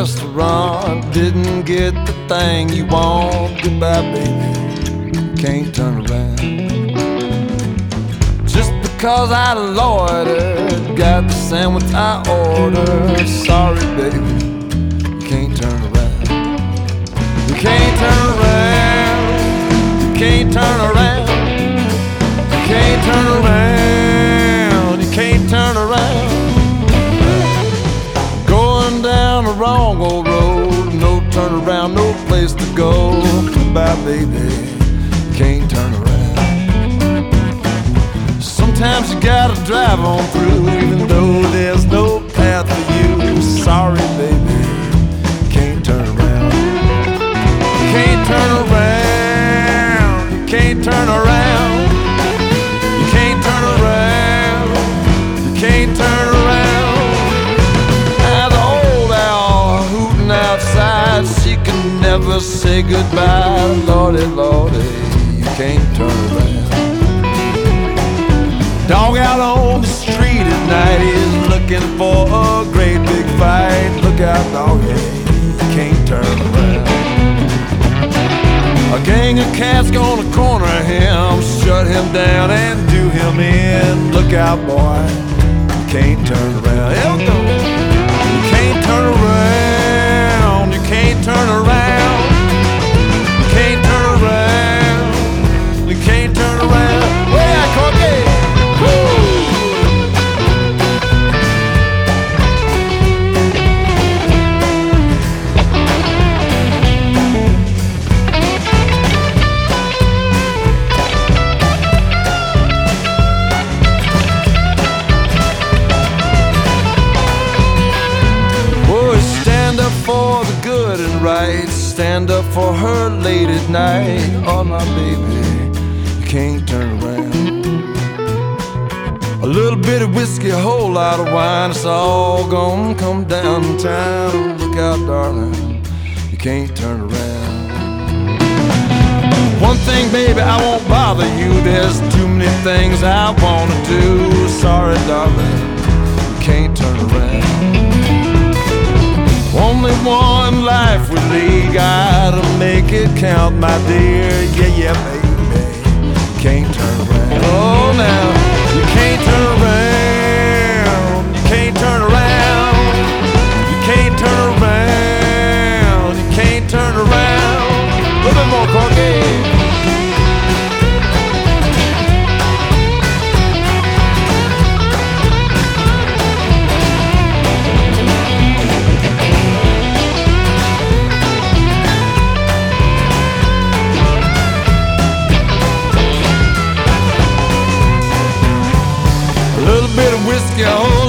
restaurant, didn't get the thing you want. Goodbye, baby, can't turn around. Just because I loitered, got the sandwich I ordered. Sorry, baby, you can't turn around. You can't turn around. You can't turn around. You can't turn around. You can't turn around. Going down the wrong old road, no turn around, no place to go. Goodbye, baby, can't turn around. Sometimes you gotta drive on through, even though there's no path for you. Sorry, baby, can't turn around. You can't turn around. You can't turn around. You can't turn around. You can't turn around. As an old owl hooting outside, she can never say goodbye. Lordy, Lordy, you can't turn around. Dog out on the street at night is looking for a great big fight. Look out, dog, you can't turn around. A gang of cats gonna corner him, shut him down and do him in. Look out, boy, you can't turn around. You can't turn around. You can't turn around. You can't turn around. You can't turn around. Way out, Corky. For the good and right, stand up for her late at night. Oh, my baby, you can't turn around. A little bit of whiskey, a whole lot of wine, it's all gonna come down in time. Look out, darling, you can't turn around. One thing, baby, I won't bother you. There's too many things I wanna do. Sorry, darling, you can't turn around. Only one life we lead, gotta make it count, my dear. Yeah, yeah, baby, can't turn around. Oh, now, you can't turn around. You can't turn around. You can't turn around. You can't turn around. A little bit more, Corky. Bit of whiskey,